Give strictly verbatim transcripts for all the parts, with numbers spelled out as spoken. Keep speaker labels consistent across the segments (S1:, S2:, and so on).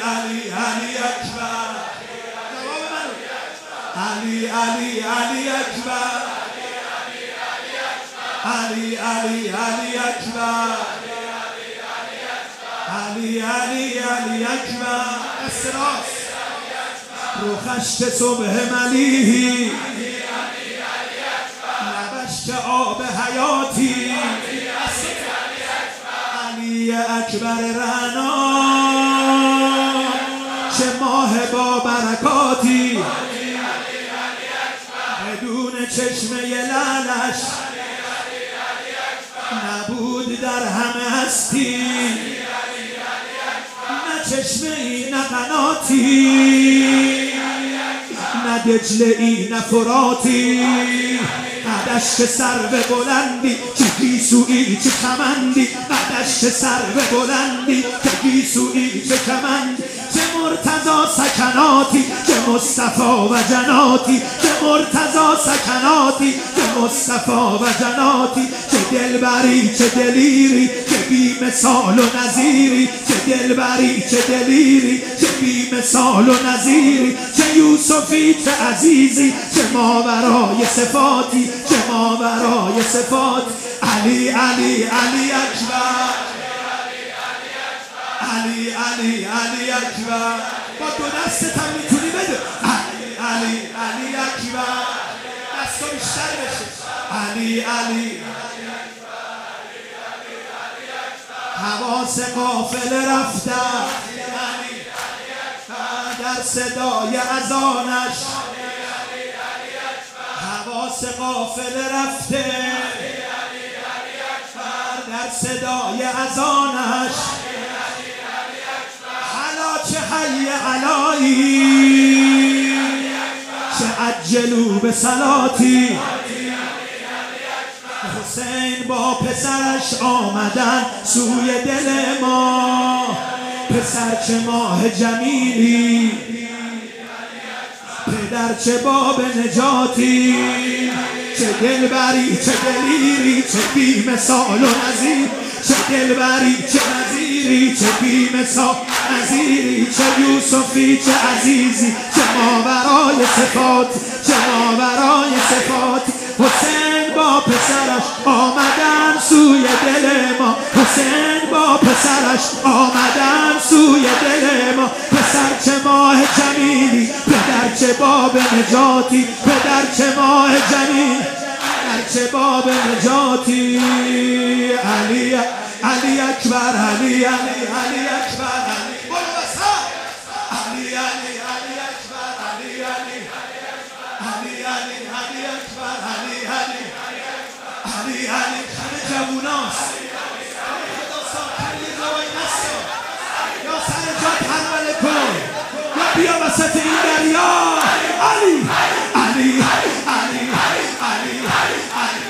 S1: علی علی اکبر. علی علی علی اکبر. علی علی علی اکبر. علی علی علی اکبر. اسراس روخش که صبح ملیحی، لبش که آب حیاتی. علی اکبر رعنا چه ماه با برکاتی، بدون چشمه لعلش نبود در همه هستی، نه چشمه ای نه قناتی، نه دجله ای نه فراتی، نه دشت سرو بلندی چه گیسویی چه کمندی، نه دشت سرو بلندی چه گیسویی چه کمندی، چه مرتضی سکناتی چه مصطفی و جناتی، چه مرتضی سکناتی چه مصطفی و جناتی، چه دلبری چه دلیری چه بی مثال و نظیری، چه دلبری چه دلیری چه بی مثال و نظیری، چه یوسفی چه عزیزی چه ماورای صفاتی، چه ماورای صفات. علی علی علی اکبر. علی علی علی اکبر. با دو دستت هم میتونی بده. علی علی علی اکبر. دستا بیشتر بشه. علی علی حواس قافله رفتن در صدای اذانش، حواس قافله رفته در صدای اذانش، حالا چه حی علایی چه عجلو به صلاتی، حسین با پسرش آمدن سوی دل ما، پسر چه ماه جمیلی پدر چه باب نجاتی، چه دلبری چه دلیری چه بی مثال و نظیر، چه دلبری چه نظیری چه بی مثال نظیری، چه یوسفی چه عزیزی چه ماورای صفات، چه ماورای صفات. حسین با پسرش آمدن سوی دل ما، حسین با پسرش آمدن سوی دل ما، پسر چه ماه جمیلی پدر چه باب نجاتی، پدر چه ماه جمیل پدر چه باب نجاتی. علی علی اکبر. علی علی علی اکبر. علی علی علی علی اکبر. علی علی علی علی علی اکبر. علی علی علی علی همه جووناست. یا سر جات حمله کن یا بیا وسط این دریا. علی علی علی علی علی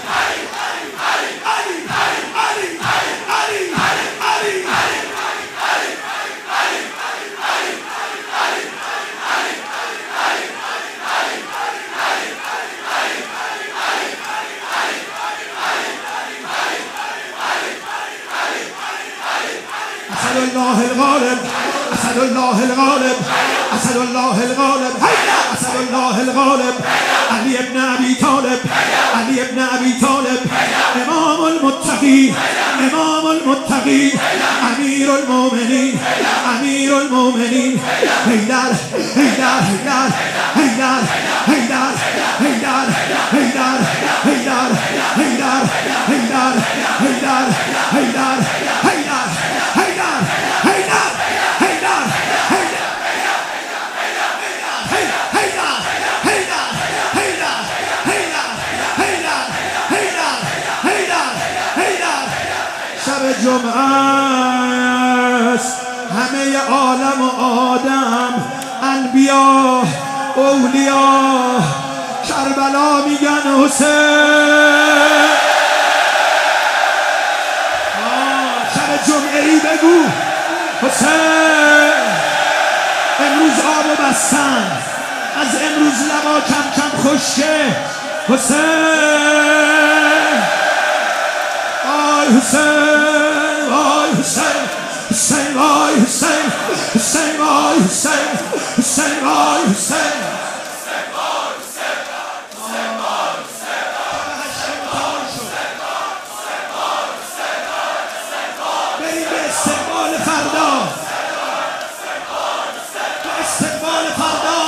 S1: أسد الله الغالب. أسد الله الغالب. أسد الله الغالب. هيا أسد الله الغالب. علي بن أبي طالب. علي بن أبي طالب إمام المتقين. إمام المتقين أمير المؤمنين. أمير المؤمنين. هيدار هيدار هيدار هيدار هيدار هيدار هيدار هيدار هيدار هيدار هيدار هيدار هيدار جمعه است همه عالم و آدم، انبیا اولیا کربلا میگن حسین. شب جمعه ای بگو حسین. امروز آب بستن، از امروز لبا کم کم خشکه. حسین آی حسین، آی حسین، حسین آی حسین، حسین وای حسین حسین وای حسین بریم به استقبال فردا به استقبال فردا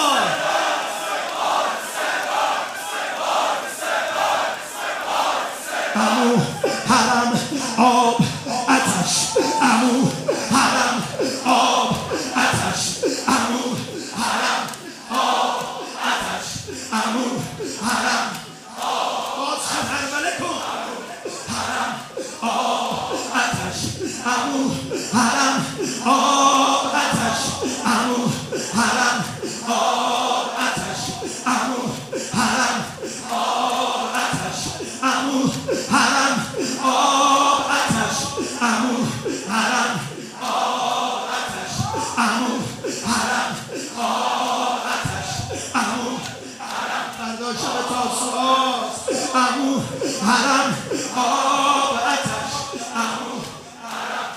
S1: عمو حرم آب آتش عمو حرم آب آتش عمو حرم آب آتش عمو حرم باز خبر کن حرم آب آتش عمو حرم آب آتش عمو حرم آب آتش عمو حرم آب آتش عمو حرم آب آتش عمو حرم آب آتش عمو حرم آب آتش عمو حرم فردا شب تاسوعاست عمو حرم آب آتش عمو حرم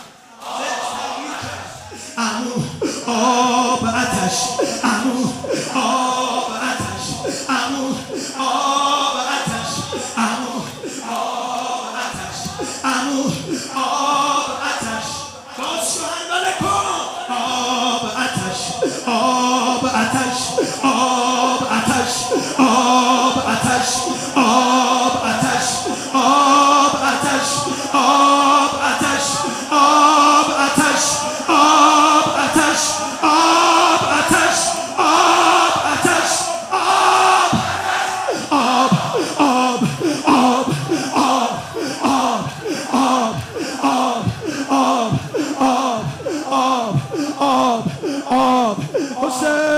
S1: عمو آب آتش عمو آب آتش عمو آب آتش عمو آب آتش عمو آب آتش باز شوهندان کن آب آتش آب آتش آب آتش آب آتش آب آتش آب آتش آب آتش آب آتش آب آتش آب آتش آب آتش آب آب آب آب آب آب آب آب آب آب آب آب آب حسین